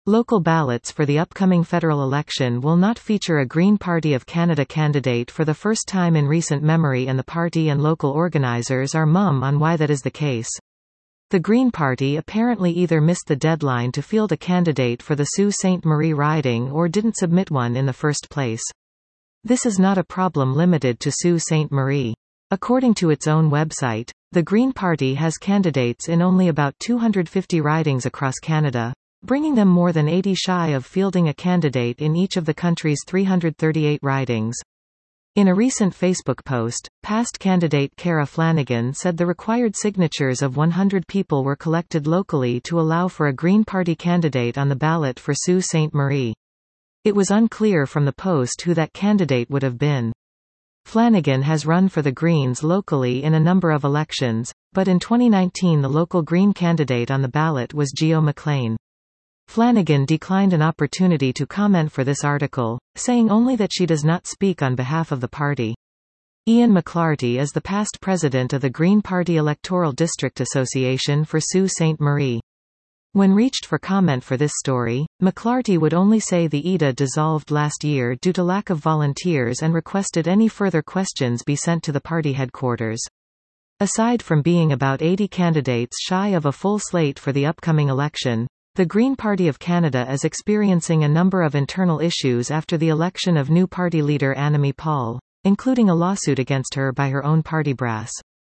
Local ballots for the upcoming federal election will not feature a Green Party of Canada candidate for the first time in recent memory, and the party and local organizers are mum on why that is the case. The Green Party apparently either missed the deadline to field a candidate for the Sault Ste. Marie riding or didn't submit one in the first place. This is not a problem limited to Sault Ste. Marie. According to its own website, the Green Party has candidates in only about 250 ridings across Canada, bringing them more than 80 shy of fielding a candidate in each of the country's 338 ridings. In a recent Facebook post, past candidate Cara Flanagan said the required signatures of 100 people were collected locally to allow for a Green Party candidate on the ballot for Sault Ste. Marie. It was unclear from the post who that candidate would have been. Flanagan has run for the Greens locally in a number of elections, but in 2019 the local Green candidate on the ballot was Geo McLean. Flanagan declined an opportunity to comment for this article, saying only that she does not speak on behalf of the party. Ian McClarty is the past president of the Green Party Electoral District Association for Sault Ste. Marie. When reached for comment for this story, McClarty would only say the EDA dissolved last year due to lack of volunteers and requested any further questions be sent to the party headquarters. Aside from being about 80 candidates shy of a full slate for the upcoming election, the Green Party of Canada is experiencing a number of internal issues after the election of new party leader Annamie Paul, including a lawsuit against her by her own party brass.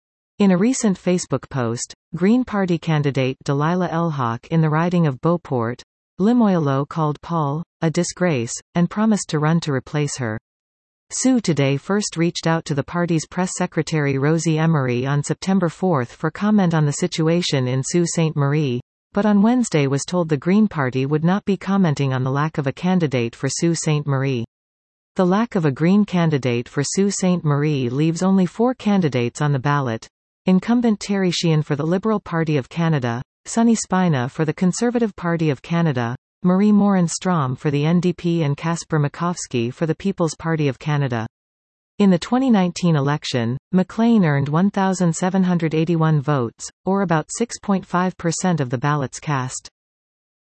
In a recent Facebook post, Green Party candidate Delilah Elhawk in the riding of Beauport, Limoilou called Paul a disgrace, and promised to run to replace her. Sue today first reached out to the party's press secretary Rosie Emery on September 4 for comment on the situation in Sault Ste. Marie, but on Wednesday was told the Green Party would not be commenting on the lack of a candidate for Sault Ste. Marie. The lack of a Green candidate for Sault Ste. Marie leaves only 4 candidates on the ballot. Incumbent Terry Sheehan for the Liberal Party of Canada, Sonny Spina for the Conservative Party of Canada, Marie Morin-Strom for the NDP and Casper Makowski for the People's Party of Canada. In the 2019 election, McLean earned 1,781 votes, or about 6.5% of the ballots cast.